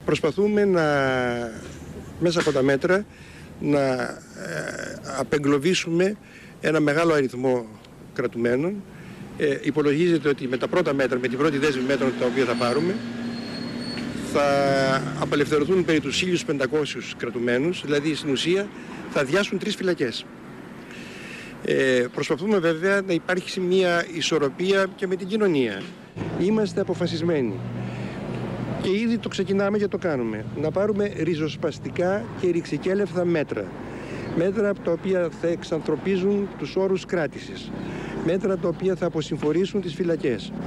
Προσπαθούμε μέσα από τα μέτρα να απεγκλωβίσουμε ένα μεγάλο αριθμό κρατουμένων. Υπολογίζεται ότι με τα πρώτα μέτρα, με την πρώτη δέσμη μέτρων τα οποία θα πάρουμε, θα απελευθερωθούν περί τους 1.500 κρατουμένους, δηλαδή στην ουσία θα αδειάσουν 3 φυλακές. Προσπαθούμε βέβαια να υπάρξει μια ισορροπία και με την κοινωνία. Είμαστε αποφασισμένοι και ήδη το ξεκινάμε και το κάνουμε. Να πάρουμε ριζοσπαστικά και ρηξικέλευθα μέτρα. Μέτρα τα οποία θα εξανθρωπίζουν τους όρους κράτησης. Μέτρα τα οποία θα αποσυμφορήσουν τις φυλακές.